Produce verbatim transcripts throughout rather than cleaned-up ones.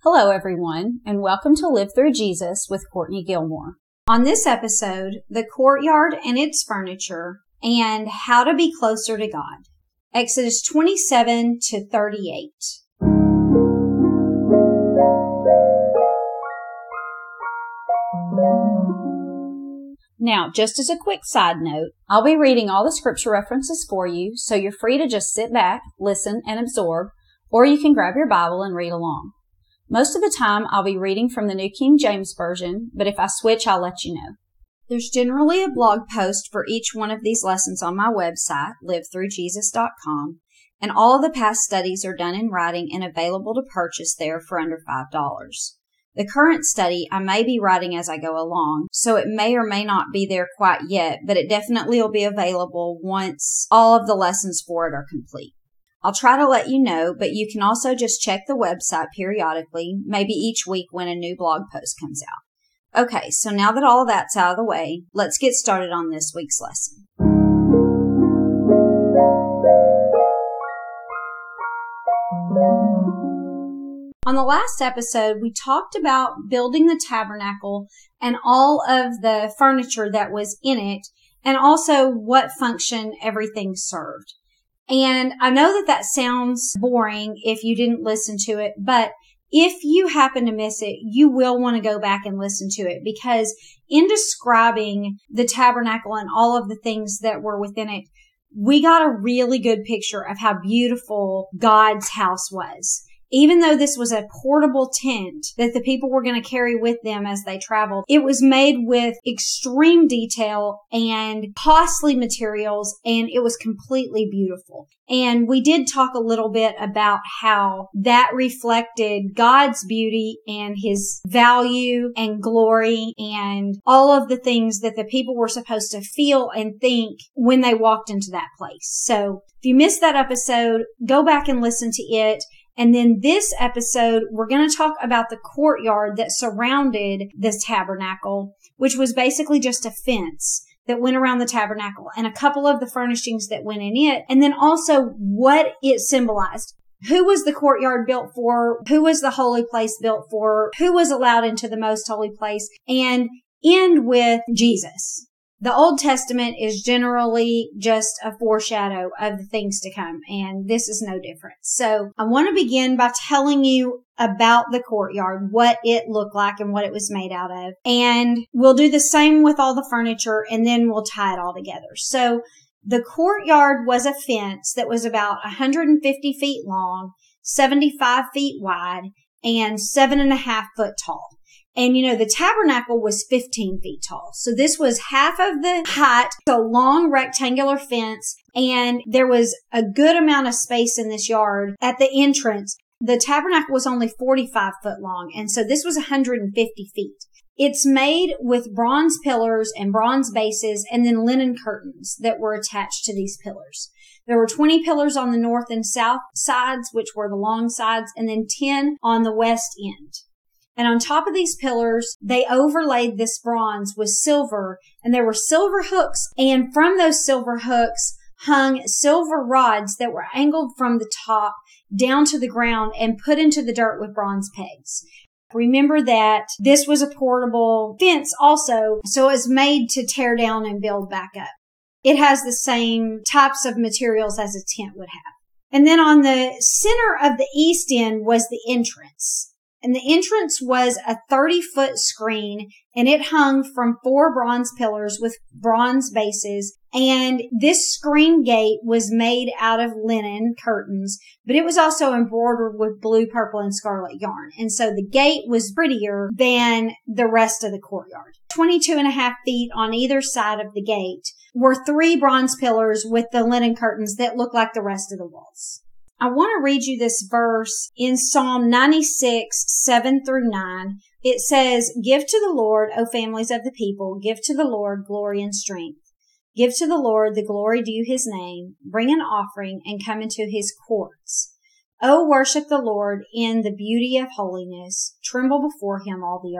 Hello, everyone, and welcome to Live Through Jesus with Courtney Gilmore. On this episode, the courtyard and its furniture, and how to be closer to God. Exodus twenty-seven to thirty-eight. Now, just as a quick side note, I'll be reading all the scripture references for you, so you're free to just sit back, listen, and absorb, or you can grab your Bible and read along. Most of the time, I'll be reading from the New King James Version, but if I switch, I'll let you know. There's generally a blog post for each one of these lessons on my website, live through jesus dot com, and all of the past studies are done in writing and available to purchase there for under five dollars. The current study I may be writing as I go along, so it may or may not be there quite yet, but it definitely will be available once all of the lessons for it are complete. I'll try to let you know, but you can also just check the website periodically, maybe each week when a new blog post comes out. Okay, so now that all of that's out of the way, let's get started on this week's lesson. On the last episode, we talked about building the tabernacle and all of the furniture that was in it, and also what function everything served. And I know that that sounds boring if you didn't listen to it, but if you happen to miss it, you will want to go back and listen to it, because in describing the tabernacle and all of the things that were within it, we got a really good picture of how beautiful God's house was. Even though this was a portable tent that the people were going to carry with them as they traveled, it was made with extreme detail and costly materials, and it was completely beautiful. And we did talk a little bit about how that reflected God's beauty and His value and glory and all of the things that the people were supposed to feel and think when they walked into that place. So if you missed that episode, go back and listen to it. And then this episode, we're going to talk about the courtyard that surrounded this tabernacle, which was basically just a fence that went around the tabernacle and a couple of the furnishings that went in it. And then also what it symbolized. Who was the courtyard built for? Who was the holy place built for? Who was allowed into the most holy place? And end with Jesus. The Old Testament is generally just a foreshadow of the things to come, and this is no different. So I want to begin by telling you about the courtyard, what it looked like and what it was made out of. And we'll do the same with all the furniture, and then we'll tie it all together. So the courtyard was a fence that was about one hundred fifty feet long, seventy-five feet wide, and seven and a half foot tall. And, you know, the tabernacle was fifteen feet tall. So this was half of the height, a long rectangular fence, and there was a good amount of space in this yard at the entrance. The tabernacle was only forty-five foot long, and so this was one hundred fifty feet. It's made with bronze pillars and bronze bases and then linen curtains that were attached to these pillars. There were twenty pillars on the north and south sides, which were the long sides, and then ten on the west end. And on top of these pillars, they overlaid this bronze with silver, and there were silver hooks. And from those silver hooks hung silver rods that were angled from the top down to the ground and put into the dirt with bronze pegs. Remember that this was a portable fence also, so it was made to tear down and build back up. It has the same types of materials as a tent would have. And then on the center of the east end was the entrance. And the entrance was a thirty foot screen, and it hung from four bronze pillars with bronze bases. And this screen gate was made out of linen curtains, but it was also embroidered with blue, purple, and scarlet yarn. And so the gate was prettier than the rest of the courtyard. twenty-two and a half feet on either side of the gate were three bronze pillars with the linen curtains that looked like the rest of the walls. I want to read you this verse in Psalm ninety-six, seven through nine. It says, "Give to the Lord, O families of the people, give to the Lord glory and strength. Give to the Lord the glory due His name. Bring an offering and come into His courts. O worship the Lord in the beauty of holiness. Tremble before Him all the earth.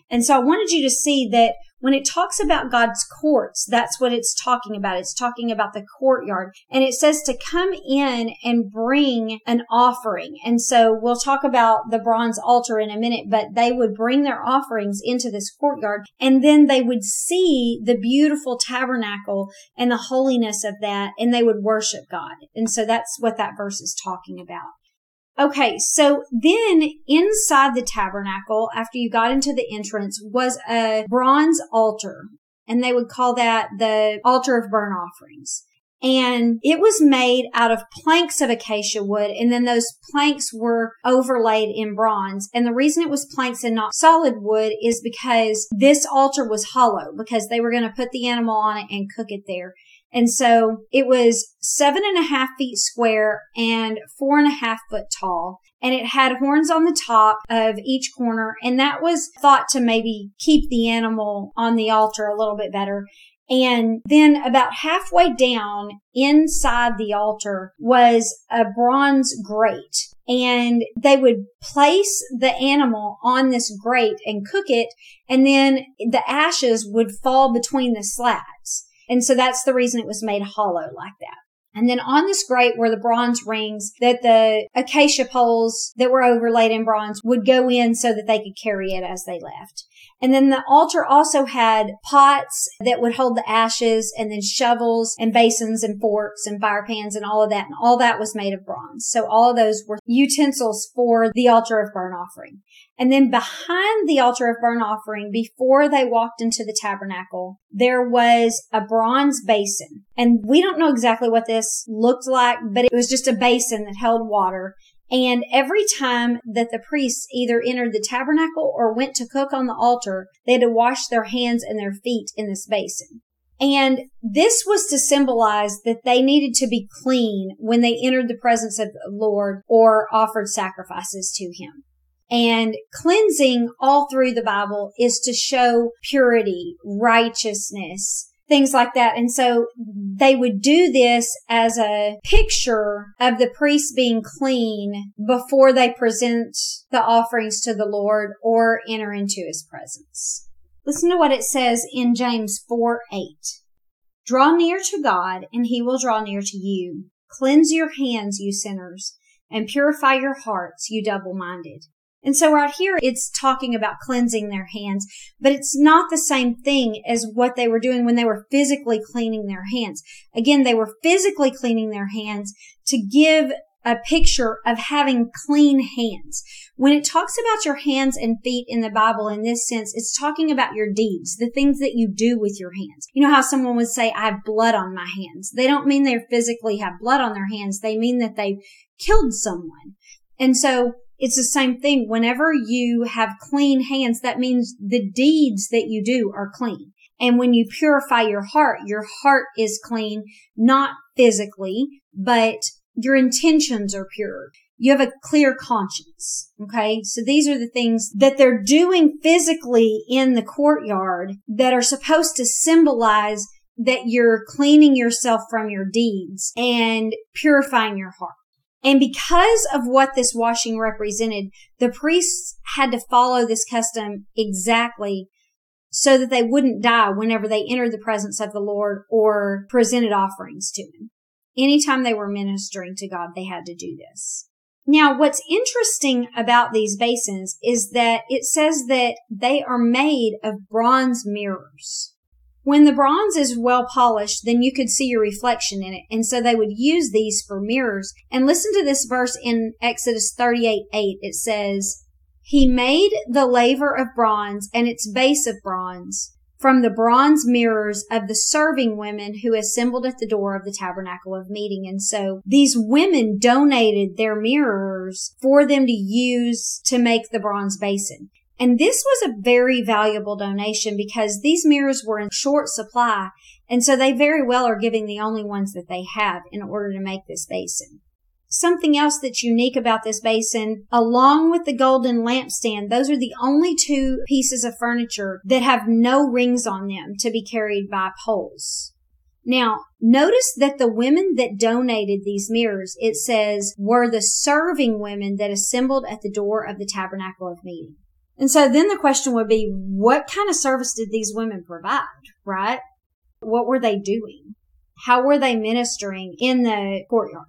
And so I wanted you to see that when it talks about God's courts, that's what it's talking about. It's talking about the courtyard. And it says to come in and bring an offering. And so we'll talk about the bronze altar in a minute, but they would bring their offerings into this courtyard, and then they would see the beautiful tabernacle and the holiness of that, and they would worship God. And so that's what that verse is talking about. Okay, so then inside the tabernacle, after you got into the entrance, was a bronze altar, and they would call that the altar of burnt offerings. And it was made out of planks of acacia wood, and then those planks were overlaid in bronze. And the reason it was planks and not solid wood is because this altar was hollow, because they were going to put the animal on it and cook it there. And so it was seven and a half feet square and four and a half foot tall. And it had horns on the top of each corner. And that was thought to maybe keep the animal on the altar a little bit better. And then about halfway down inside the altar was a bronze grate. And they would place the animal on this grate and cook it. And then the ashes would fall between the slats. And so that's the reason it was made hollow like that. And then on this grate were the bronze rings that the acacia poles that were overlaid in bronze would go in so that they could carry it as they left. And then the altar also had pots that would hold the ashes, and then shovels and basins and forks and fire pans and all of that. And all that was made of bronze. So all of those were utensils for the altar of burnt offering. And then behind the altar of burnt offering, before they walked into the tabernacle, there was a bronze basin. And we don't know exactly what this looked like, but it was just a basin that held water. And every time that the priests either entered the tabernacle or went to cook on the altar, they had to wash their hands and their feet in this basin. And this was to symbolize that they needed to be clean when they entered the presence of the Lord or offered sacrifices to Him. And cleansing all through the Bible is to show purity, righteousness, things like that. And so they would do this as a picture of the priest being clean before they present the offerings to the Lord or enter into His presence. Listen to what it says in James four eight. Draw near to God, and He will draw near to you. Cleanse your hands, you sinners, and purify your hearts, you double-minded. And so right here, it's talking about cleansing their hands, but it's not the same thing as what they were doing when they were physically cleaning their hands. Again, they were physically cleaning their hands to give a picture of having clean hands. When it talks about your hands and feet in the Bible in this sense, it's talking about your deeds, the things that you do with your hands. You know how someone would say, I have blood on my hands. They don't mean they physically have blood on their hands. They mean that they killed someone. And so it's the same thing. Whenever you have clean hands, that means the deeds that you do are clean. And when you purify your heart, your heart is clean, not physically, but your intentions are pure. You have a clear conscience. Okay. So these are the things that they're doing physically in the courtyard that are supposed to symbolize that you're cleaning yourself from your deeds and purifying your heart. And because of what this washing represented, the priests had to follow this custom exactly so that they wouldn't die whenever they entered the presence of the Lord or presented offerings to Him. Anytime they were ministering to God, they had to do this. Now, what's interesting about these basins is that it says that they are made of bronze mirrors. When the bronze is well polished, then you could see your reflection in it. And so they would use these for mirrors. And listen to this verse in Exodus thirty-eight eight. It says, He made the laver of bronze and its base of bronze from the bronze mirrors of the serving women who assembled at the door of the tabernacle of meeting. And so these women donated their mirrors for them to use to make the bronze basin. And this was a very valuable donation because these mirrors were in short supply. And so they very well are giving the only ones that they have in order to make this basin. Something else that's unique about this basin, along with the golden lampstand, those are the only two pieces of furniture that have no rings on them to be carried by poles. Now, notice that the women that donated these mirrors, it says, were the serving women that assembled at the door of the tabernacle of meeting. And so then the question would be, what kind of service did these women provide, right? What were they doing? How were they ministering in the courtyard?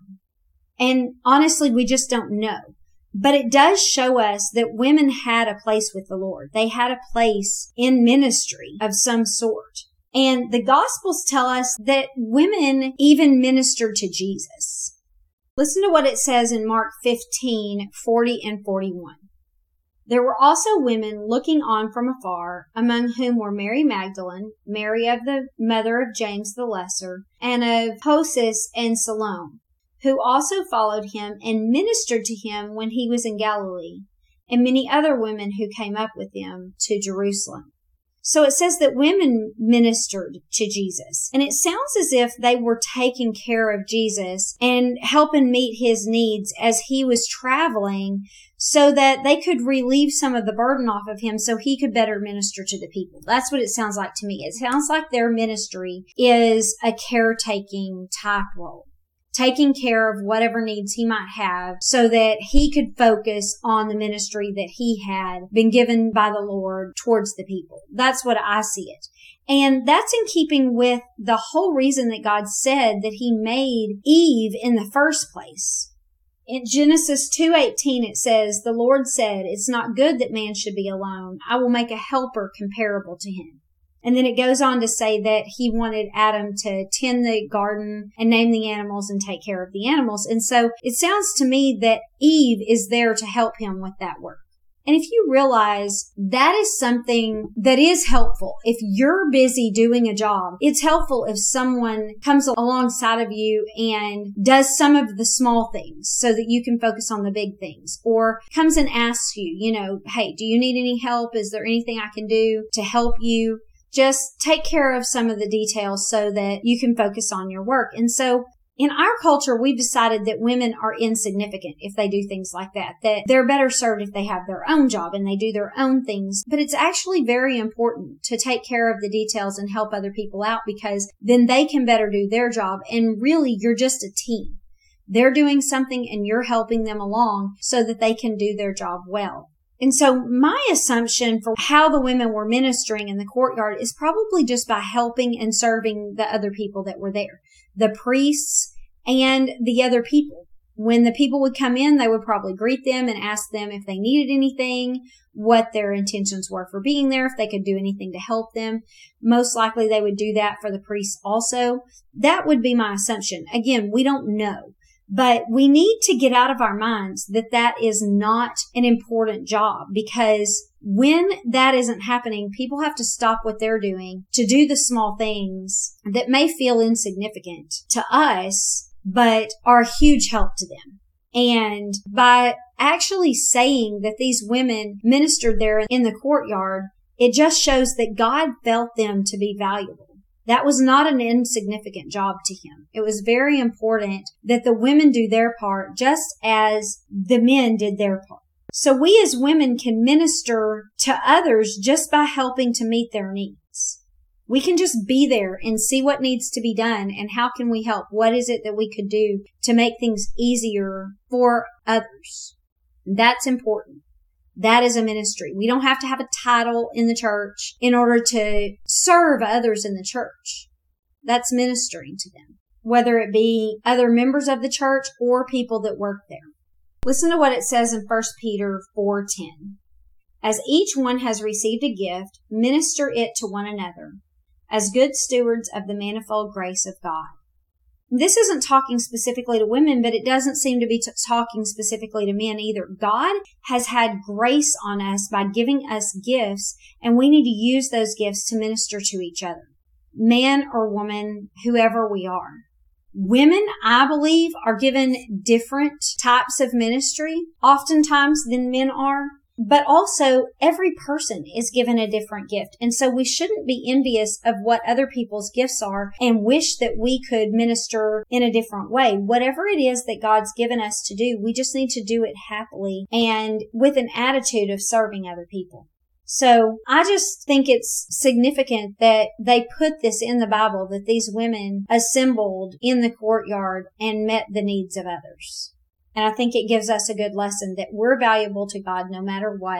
And honestly, we just don't know. But it does show us that women had a place with the Lord. They had a place in ministry of some sort. And the Gospels tell us that women even ministered to Jesus. Listen to what it says in Mark fifteen, forty and forty-one. There were also women looking on from afar, among whom were Mary Magdalene, Mary of the mother of James the Lesser, and of Joses and Salome, who also followed him and ministered to him when he was in Galilee, and many other women who came up with him to Jerusalem. So it says that women ministered to Jesus. And it sounds as if they were taking care of Jesus and helping meet his needs as he was traveling so that they could relieve some of the burden off of him so he could better minister to the people. That's what it sounds like to me. It sounds like their ministry is a caretaking type role, taking care of whatever needs he might have so that he could focus on the ministry that he had been given by the Lord towards the people. That's what I see it. And that's in keeping with the whole reason that God said that he made Eve in the first place. In Genesis two eighteen, it says, the Lord said, it's not good that man should be alone. I will make a helper comparable to him. And then it goes on to say that he wanted Adam to tend the garden and name the animals and take care of the animals. And so it sounds to me that Eve is there to help him with that work. And if you realize that is something that is helpful, if you're busy doing a job, it's helpful if someone comes alongside of you and does some of the small things so that you can focus on the big things, or comes and asks you, you know, hey, do you need any help? Is there anything I can do to help you? Just take care of some of the details so that you can focus on your work. And so in our culture, we've decided that women are insignificant if they do things like that, that they're better served if they have their own job and they do their own things. But it's actually very important to take care of the details and help other people out, because then they can better do their job. And really, you're just a team. They're doing something and you're helping them along so that they can do their job well. And so my assumption for how the women were ministering in the courtyard is probably just by helping and serving the other people that were there, the priests and the other people. When the people would come in, they would probably greet them and ask them if they needed anything, what their intentions were for being there, if they could do anything to help them. Most likely they would do that for the priests also. That would be my assumption. Again, we don't know. But we need to get out of our minds that that is not an important job, because when that isn't happening, people have to stop what they're doing to do the small things that may feel insignificant to us, but are a huge help to them. And by actually saying that these women ministered there in the courtyard, it just shows that God felt them to be valuable. That was not an insignificant job to him. It was very important that the women do their part just as the men did their part. So we as women can minister to others just by helping to meet their needs. We can just be there and see what needs to be done and how can we help? What is it that we could do to make things easier for others? That's important. That is a ministry. We don't have to have a title in the church in order to serve others in the church. That's ministering to them, whether it be other members of the church or people that work there. Listen to what it says in First Peter four ten. As each one has received a gift, minister it to one another, as good stewards of the manifold grace of God. This isn't talking specifically to women, but it doesn't seem to be t- talking specifically to men either. God has had grace on us by giving us gifts, and we need to use those gifts to minister to each other, man or woman, whoever we are. Women, I believe, are given different types of ministry, oftentimes, than men are. But also, every person is given a different gift. And so we shouldn't be envious of what other people's gifts are and wish that we could minister in a different way. Whatever it is that God's given us to do, we just need to do it happily and with an attitude of serving other people. So I just think it's significant that they put this in the Bible, that these women assembled in the courtyard and met the needs of others. And I think it gives us a good lesson that we're valuable to God no matter what.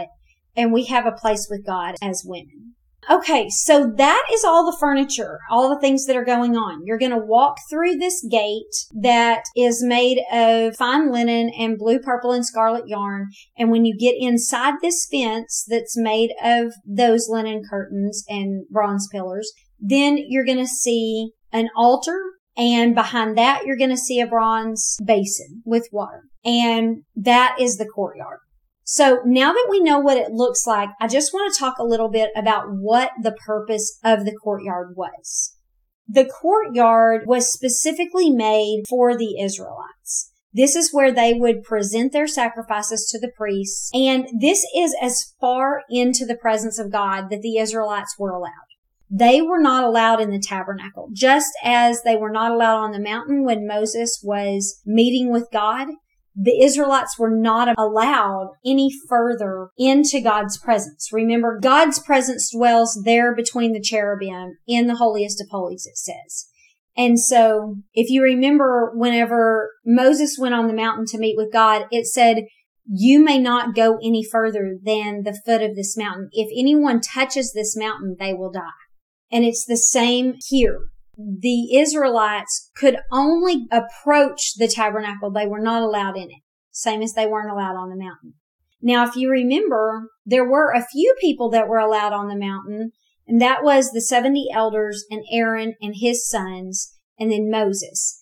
and we have a place with God as women. Okay, so that is all the furniture, all the things that are going on. You're going to walk through this gate that is made of fine linen and blue, purple, and scarlet yarn. And when you get inside this fence that's made of those linen curtains and bronze pillars, then you're going to see an altar. And behind that, you're going to see a bronze basin with water. And that is the courtyard. So now that we know what it looks like, I just want to talk a little bit about what the purpose of the courtyard was. The courtyard was specifically made for the Israelites. This is where they would present their sacrifices to the priests. And this is as far into the presence of God that the Israelites were allowed. They were not allowed in the tabernacle, just as they were not allowed on the mountain when Moses was meeting with God. The Israelites were not allowed any further into God's presence. Remember, God's presence dwells there between the cherubim in the holiest of holies, it says. And so if you remember, whenever Moses went on the mountain to meet with God, it said, you may not go any further than the foot of this mountain. If anyone touches this mountain, they will die. And it's the same here. The Israelites could only approach the tabernacle. They were not allowed in it, same as they weren't allowed on the mountain. Now, if you remember, there were a few people that were allowed on the mountain, and that was the seventy elders and Aaron and his sons, and then Moses.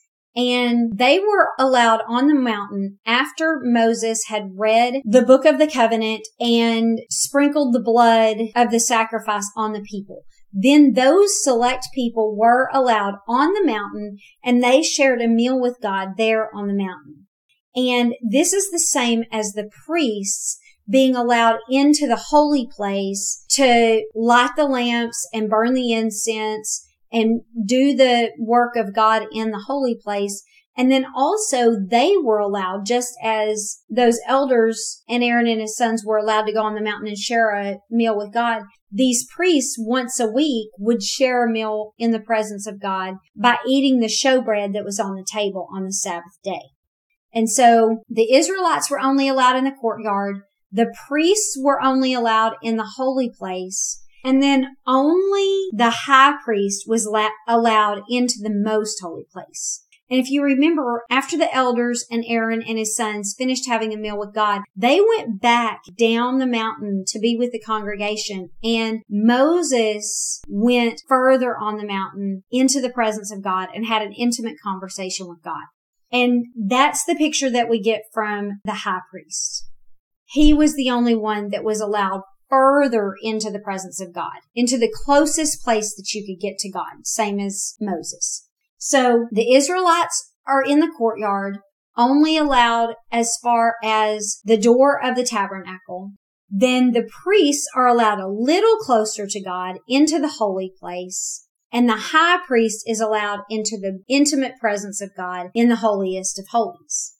And they were allowed on the mountain after Moses had read the book of the covenant and sprinkled the blood of the sacrifice on the people. Then those select people were allowed on the mountain, and they shared a meal with God there on the mountain. And this is the same as the priests being allowed into the holy place to light the lamps and burn the incense and do the work of God in the holy place. And then also they were allowed, just as those elders and Aaron and his sons were allowed to go on the mountain and share a meal with God, these priests once a week would share a meal in the presence of God by eating the showbread that was on the table on the Sabbath day. And so the Israelites were only allowed in the courtyard. The priests were only allowed in the holy place. And then only the high priest was la- allowed into the most holy place. And if you remember, after the elders and Aaron and his sons finished having a meal with God, they went back down the mountain to be with the congregation. And Moses went further on the mountain into the presence of God and had an intimate conversation with God. And that's the picture that we get from the high priest. He was the only one that was allowed further into the presence of God, into the closest place that you could get to God, same as Moses. So the Israelites are in the courtyard, only allowed as far as the door of the tabernacle. Then the priests are allowed a little closer to God into the holy place. And the high priest is allowed into the intimate presence of God in the holiest of holies.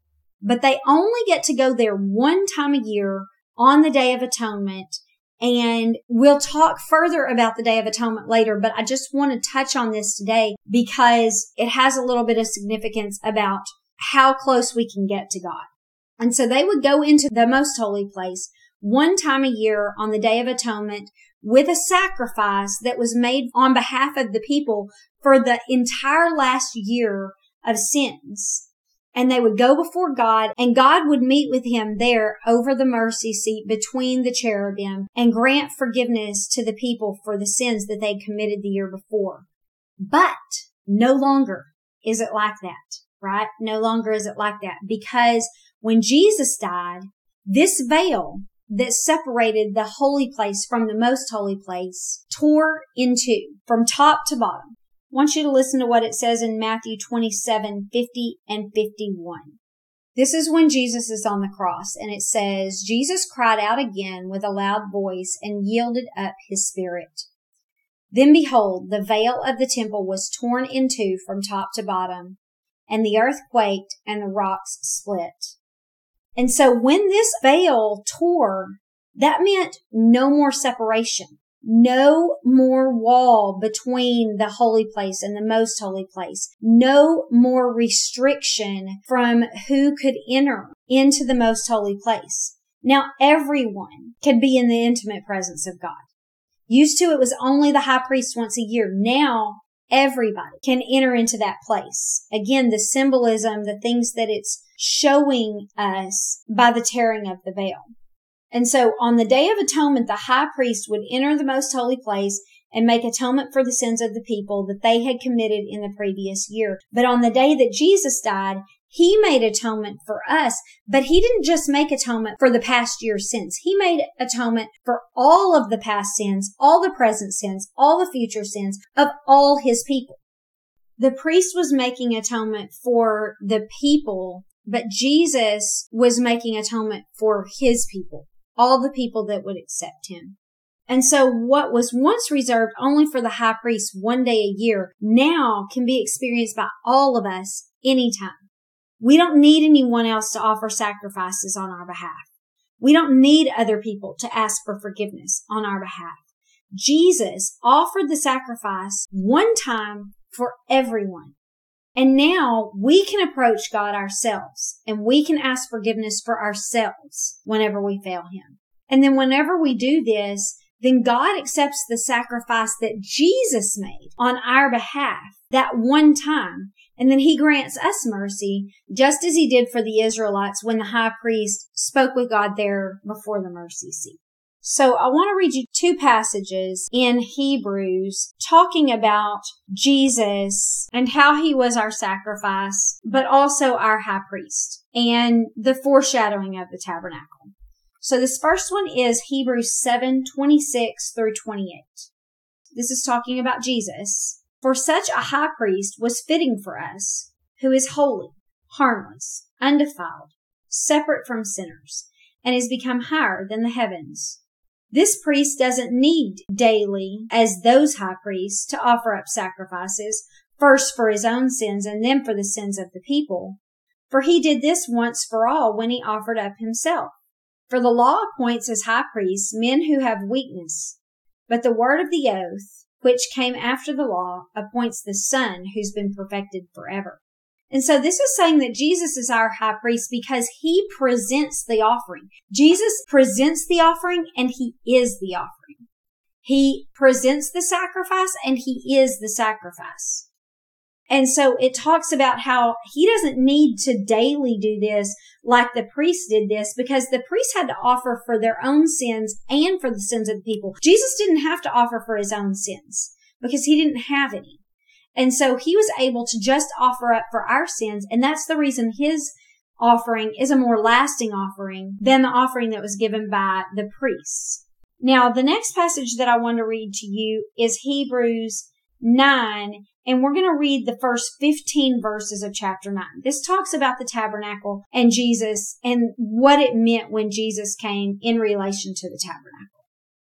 But they only get to go there one time a year on the Day of Atonement. And we'll talk further about the Day of Atonement later, but I just want to touch on this today because it has a little bit of significance about how close we can get to God. And so they would go into the most holy place one time a year on the Day of Atonement with a sacrifice that was made on behalf of the people for the entire last year of sins. And they would go before God, and God would meet with him there over the mercy seat between the cherubim and grant forgiveness to the people for the sins that they committed the year before. But no longer is it like that, right? No longer is it like that, because when Jesus died, this veil that separated the holy place from the most holy place tore in two from top to bottom. I want you to listen to what it says in Matthew twenty-seven, fifty and fifty-one. This is when Jesus is on the cross, and it says, Jesus cried out again with a loud voice and yielded up his spirit. Then behold, the veil of the temple was torn in two from top to bottom, and the earth quaked and the rocks split. And so when this veil tore, that meant no more separation. No more wall between the holy place and the most holy place. No more restriction from who could enter into the most holy place. Now everyone can be in the intimate presence of God. Used to, it was only the high priest once a year. Now everybody can enter into that place. Again, the symbolism, the things that it's showing us by the tearing of the veil. And so on the Day of Atonement, the high priest would enter the most holy place and make atonement for the sins of the people that they had committed in the previous year. But on the day that Jesus died, he made atonement for us, but he didn't just make atonement for the past year's sins. He made atonement for all of the past sins, all the present sins, all the future sins of all his people. The priest was making atonement for the people, but Jesus was making atonement for his people, all the people that would accept him. And so what was once reserved only for the high priest one day a year now can be experienced by all of us anytime. We don't need anyone else to offer sacrifices on our behalf. We don't need other people to ask for forgiveness on our behalf. Jesus offered the sacrifice one time for everyone. And now we can approach God ourselves and we can ask forgiveness for ourselves whenever we fail him. And then whenever we do this, then God accepts the sacrifice that Jesus made on our behalf that one time. And then he grants us mercy, just as he did for the Israelites when the high priest spoke with God there before the mercy seat. So I want to read you two passages in Hebrews talking about Jesus and how he was our sacrifice, but also our high priest and the foreshadowing of the tabernacle. So this first one is Hebrews seven twenty-six through twenty-eight. This is talking about Jesus. For such a high priest was fitting for us, who is holy, harmless, undefiled, separate from sinners, and is become higher than the heavens. This priest doesn't need daily, as those high priests, to offer up sacrifices, first for his own sins and then for the sins of the people. For he did this once for all when he offered up himself. For the law appoints as high priests men who have weakness, but the word of the oath, which came after the law, appoints the Son who's been perfected forever. And so this is saying that Jesus is our high priest because he presents the offering. Jesus presents the offering and he is the offering. He presents the sacrifice and he is the sacrifice. And so it talks about how he doesn't need to daily do this like the priest did this, because the priest had to offer for their own sins and for the sins of the people. Jesus didn't have to offer for his own sins because he didn't have any. And so he was able to just offer up for our sins. And that's the reason his offering is a more lasting offering than the offering that was given by the priests. Now, the next passage that I want to read to you is Hebrews nine. And we're going to read the first fifteen verses of chapter nine. This talks about the tabernacle and Jesus and what it meant when Jesus came in relation to the tabernacle.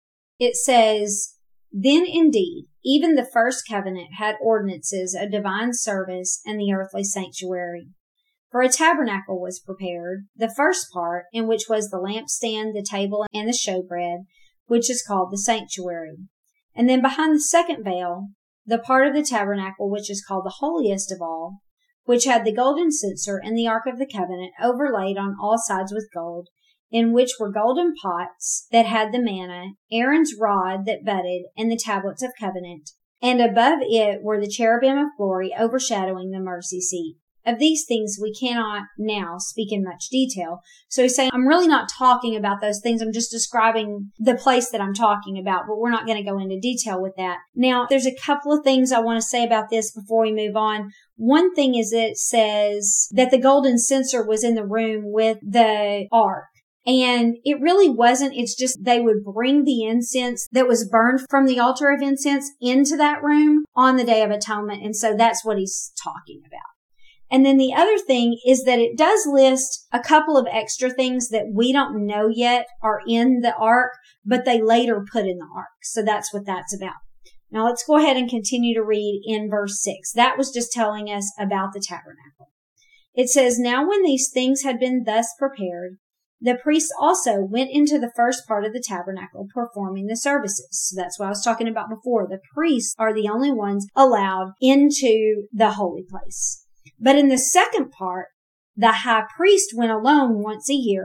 It says, Then indeed, even the first covenant had ordinances of divine service and the earthly sanctuary. For a tabernacle was prepared, the first part, in which was the lampstand, the table, and the showbread, which is called the sanctuary. And then behind the second veil, the part of the tabernacle which is called the holiest of all, which had the golden censer and the ark of the covenant overlaid on all sides with gold, in which were golden pots that had the manna, Aaron's rod that budded, and the tablets of covenant. And above it were the cherubim of glory overshadowing the mercy seat. Of these things we cannot now speak in much detail. So he's saying, I'm really not talking about those things. I'm just describing the place that I'm talking about, but we're not going to go into detail with that. Now, there's a couple of things I want to say about this before we move on. One thing is it says that the golden censer was in the room with the ark. And it really wasn't. It's just they would bring the incense that was burned from the altar of incense into that room on the Day of Atonement. And so that's what he's talking about. And then the other thing is that it does list a couple of extra things that we don't know yet are in the ark, but they later put in the ark. So that's what that's about. Now let's go ahead and continue to read in verse six. That was just telling us about the tabernacle. It says, Now when these things had been thus prepared, the priests also went into the first part of the tabernacle performing the services. So that's what I was talking about before. The priests are the only ones allowed into the holy place. But in the second part, the high priest went alone once a year,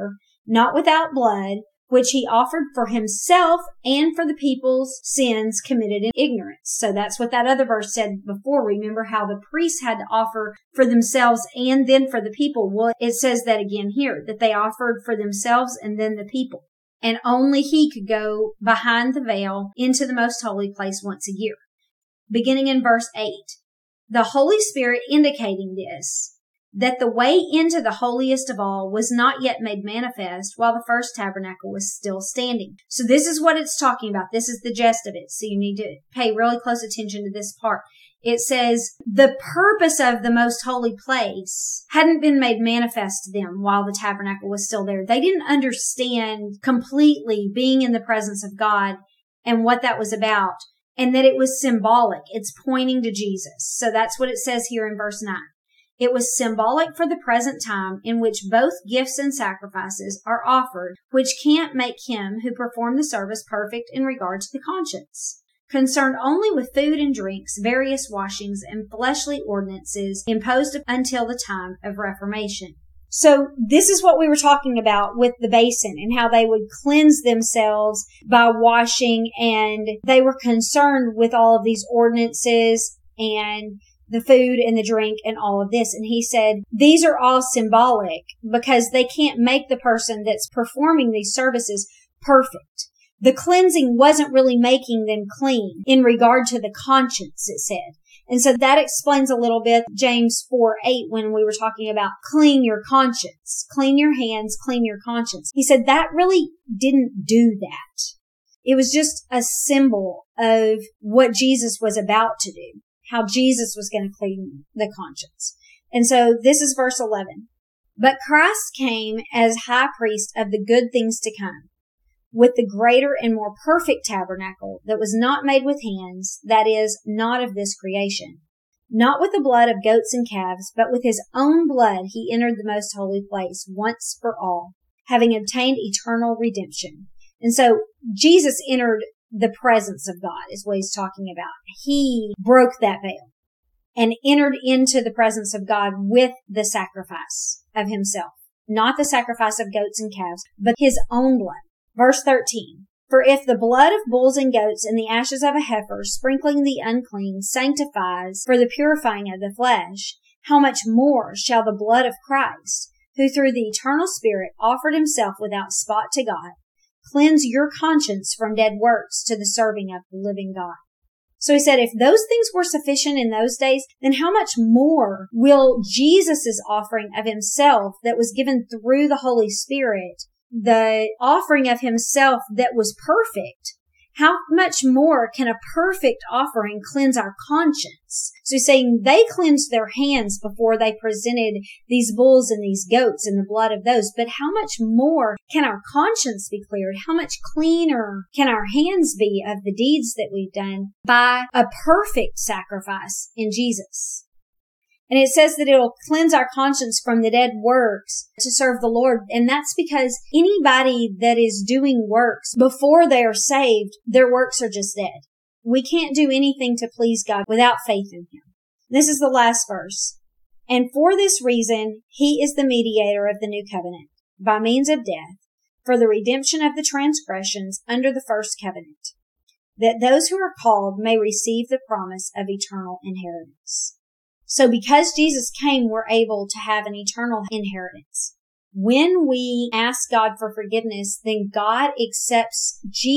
not without blood, which he offered for himself and for the people's sins committed in ignorance. So that's what that other verse said before. Remember how the priests had to offer for themselves and then for the people. Well, it says that again here, that they offered for themselves and then the people. And only he could go behind the veil into the most holy place once a year. Beginning in verse eight, the Holy Spirit indicating this, that the way into the holiest of all was not yet made manifest while the first tabernacle was still standing. So this is what it's talking about. This is the gist of it. So you need to pay really close attention to this part. It says the purpose of the most holy place hadn't been made manifest to them while the tabernacle was still there. They didn't understand completely being in the presence of God and what that was about, and that it was symbolic. It's pointing to Jesus. So that's what it says here in verse nine. It was symbolic for the present time in which both gifts and sacrifices are offered, which can't make him who performed the service perfect in regard to the conscience. Concerned only with food and drinks, various washings, and fleshly ordinances imposed until the time of Reformation. So this is what we were talking about with the basin and how they would cleanse themselves by washing, and they were concerned with all of these ordinances and the food and the drink and all of this. And he said, these are all symbolic because they can't make the person that's performing these services perfect. The cleansing wasn't really making them clean in regard to the conscience, it said. And so that explains a little bit James four eight when we were talking about clean your conscience, clean your hands, clean your conscience. He said that really didn't do that. It was just a symbol of what Jesus was about to do, how Jesus was going to clean the conscience. And so this is verse eleven. But Christ came as high priest of the good things to come, with the greater and more perfect tabernacle that was not made with hands, that is, not of this creation. Not with the blood of goats and calves, but with his own blood he entered the most holy place once for all, having obtained eternal redemption. And so Jesus entered the presence of God is what he's talking about. He broke that veil and entered into the presence of God with the sacrifice of himself. Not the sacrifice of goats and calves, but his own blood. Verse thirteen. For if the blood of bulls and goats and the ashes of a heifer sprinkling the unclean sanctifies for the purifying of the flesh, how much more shall the blood of Christ, who through the eternal Spirit offered himself without spot to God, cleanse your conscience from dead works to the serving of the living God. So he said, if those things were sufficient in those days, then how much more will Jesus' offering of himself that was given through the Holy Spirit, the offering of himself that was perfect, how much more can a perfect offering cleanse our conscience? So he's saying they cleansed their hands before they presented these bulls and these goats and the blood of those. But how much more can our conscience be cleared? How much cleaner can our hands be of the deeds that we've done by a perfect sacrifice in Jesus? And it says that it'll cleanse our conscience from the dead works to serve the Lord. And that's because anybody that is doing works before they are saved, their works are just dead. We can't do anything to please God without faith in him. This is the last verse. And for this reason, he is the mediator of the new covenant by means of death for the redemption of the transgressions under the first covenant, that those who are called may receive the promise of eternal inheritance. So because Jesus came, we're able to have an eternal inheritance. When we ask God for forgiveness, then God accepts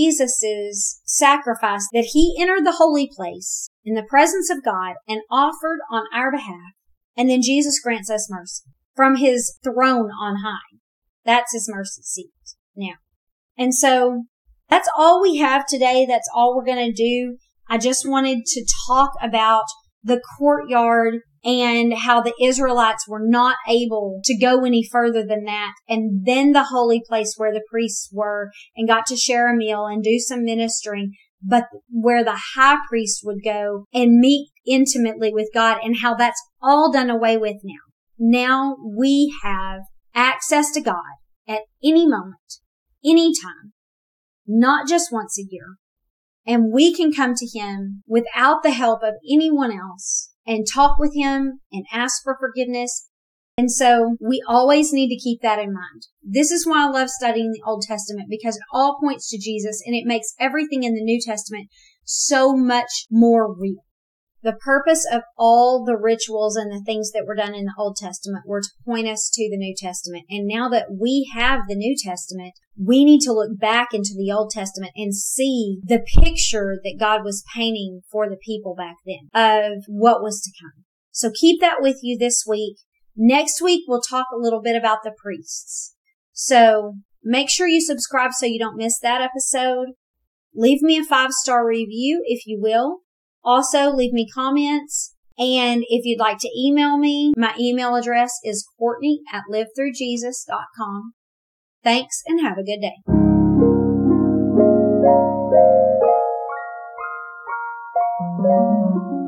Jesus' sacrifice that he entered the holy place in the presence of God and offered on our behalf. And then Jesus grants us mercy from his throne on high. That's his mercy seat now. And so that's all we have today. That's all we're going to do. I just wanted to talk about the courtyard and how the Israelites were not able to go any further than that. And then the holy place where the priests were and got to share a meal and do some ministering, but where the high priest would go and meet intimately with God, and how that's all done away with now. Now we have access to God at any moment, any time, not just once a year. And we can come to him without the help of anyone else and talk with him and ask for forgiveness And so we always need to keep that in mind. This is why I love studying the Old Testament, because it all points to Jesus and it makes everything in the New Testament so much more real. The purpose of all the rituals and the things that were done in the Old Testament were to point us to the New Testament. And now that we have the New Testament, we need to look back into the Old Testament and see the picture that God was painting for the people back then of what was to come. So keep that with you this week. Next week, we'll talk a little bit about the priests. So make sure you subscribe so you don't miss that episode. Leave me a five-star review if you will. Also, leave me comments. And if you'd like to email me, my email address is Courtney at live through jesus dot com. Thanks and have a good day.